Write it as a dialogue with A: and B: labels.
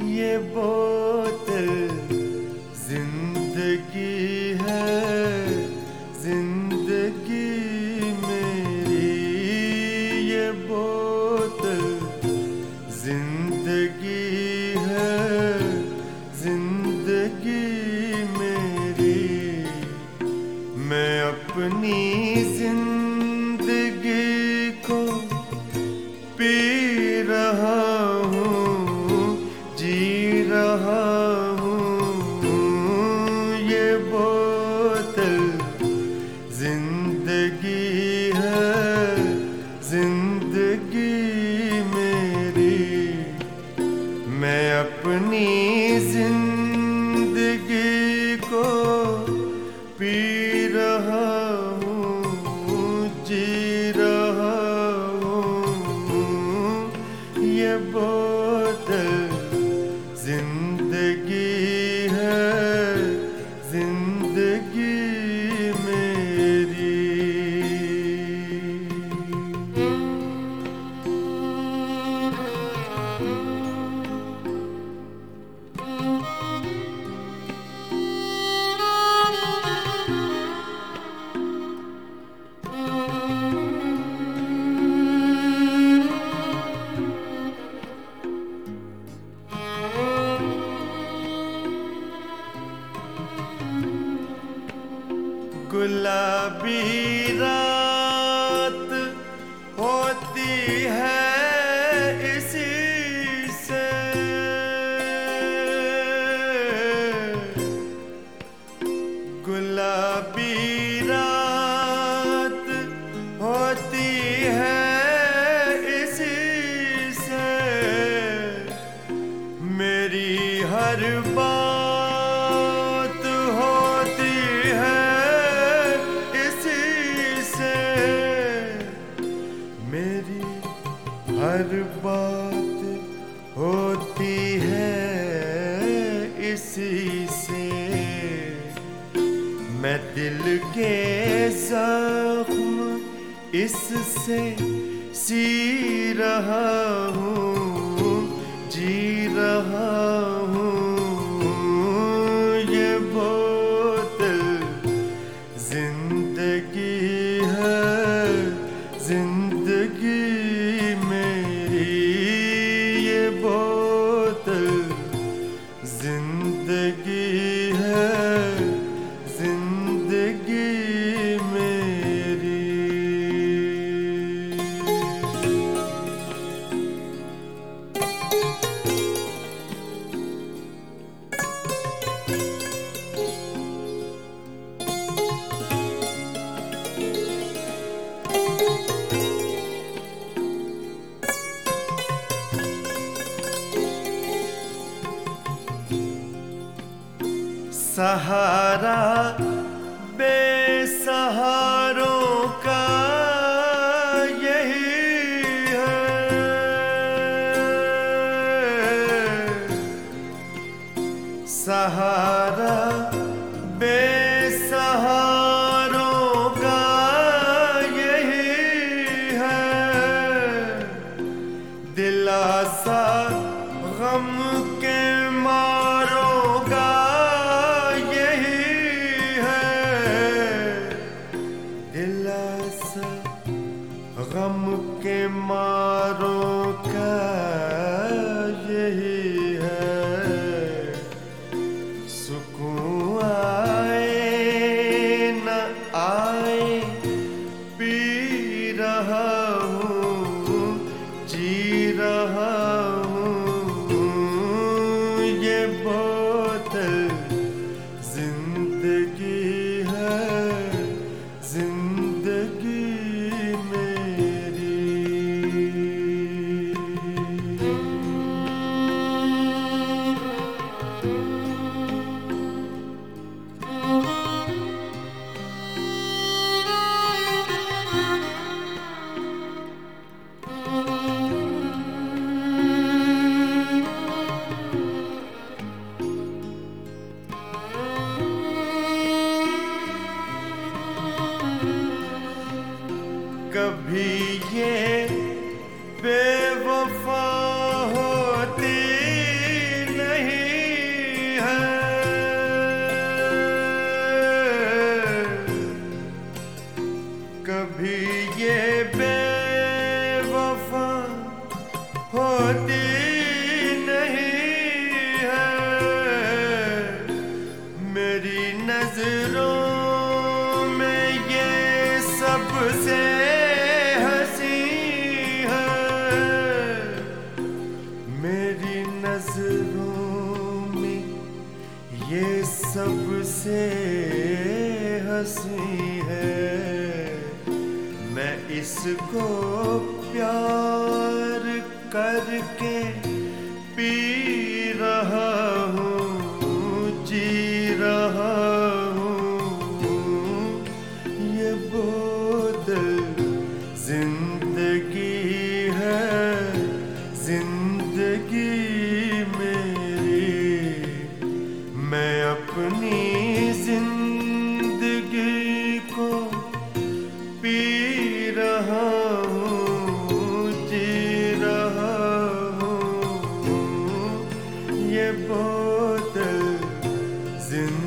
A: ये बोतल जिंदगी है, जिंदगी मेरी। ये बोतल जिंदगी है, जिंदगी मेरी। मैं अपनी जिंदगी को पी रहा हूँ, जी रहा हूँ। ये बोतल जिंदगी है, जिंदगी मेरी। मैं अपनी जिंदगी को पी रहा हूँ, जी रहा हूँ। ये बोतल जिंदगी है, जिंदगी मेरी। गुलाबी रात होती है इसी से, गुलाबी रात होती है इसी से। मेरी हर बात होती है इसी से, मेरी हर बात होती है इसी से। मैं दिल के जख्म इससे सी रहा हूँ, जी रहा हूँ। ये बोतल जिंदगी है, जिंदगी मेरी। ये बोतल जिंदगी है, जिंदगी मेरी। सहारा बेसहारों का यही है, सहारा बेसहारों का यही है। दिलासा गम के मारों का गम के मारों का यही है। सुकून आए न आए पी रहा हूँ, जी रहा हूँ। ये बोतल जिंदगी है, जिंदगी मेरी। ये सबसे हंसी है, मैं इसको प्यार करके पी रहा हूँ, जी रहा हूँ। ये बोतल जिंदगी है, जिंदगी मेरी। मैं अपनी जिंदगी को पी रहा हूँ, जी रहा हूँ। ये बोतल जिंदगी